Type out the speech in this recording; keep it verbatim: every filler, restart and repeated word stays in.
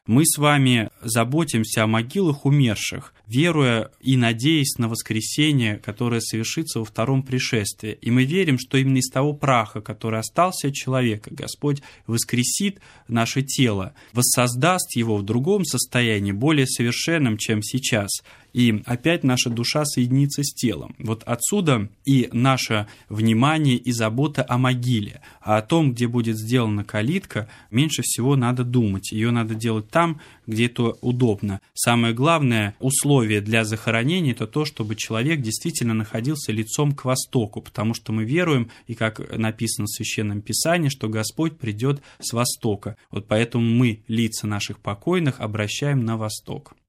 Мы с вами заботимся о могилах умерших, веруя и надеясь на воскресение, которое совершится во втором пришествии. И мы верим, что именно из того праха, который остался от человека, Господь воскресит наше тело, воссоздаст его в другом состоянии, более совершенном, чем сейчас. И опять наша душа соединится с телом. Вот отсюда и наше внимание и забота о могиле. А о том, где будет сделана калитка, меньше всего надо думать. Ее надо делать там, где это удобно. Самое главное условие для захоронения – это то, чтобы человек действительно находился лицом к востоку, потому что мы веруем, и как написано в Священном Писании, что Господь придет с востока. Вот поэтому мы лица наших покойных обращаем на восток.